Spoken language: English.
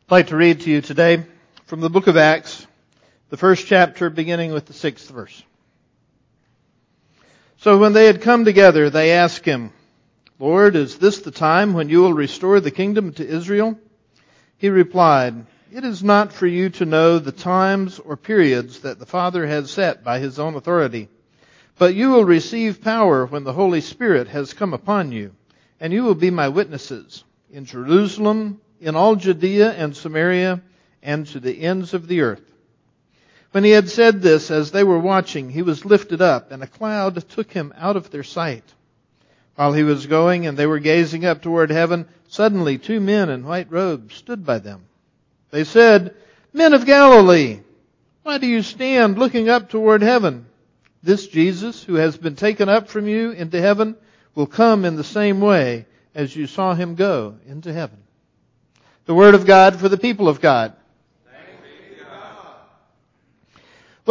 I'd like to read to you today from the book of Acts, the first chapter beginning with the 6th verse. So when they had come together, they asked him, "Lord, is this the time when you will restore the kingdom to Israel?" He replied, "It is not for you to know the times or periods that the Father has set by His own authority, but you will receive power when the Holy Spirit has come upon you, and you will be my witnesses in Jerusalem, in all Judea and Samaria, and to the ends of the earth." When he had said this, as they were watching, he was lifted up, and a cloud took him out of their sight. While he was going, and they were gazing up toward heaven, suddenly 2 men in white robes stood by them. They said, "Men of Galilee, why do you stand looking up toward heaven? This Jesus, who has been taken up from you into heaven, will come in the same way as you saw him go into heaven." The word of God for the people of God.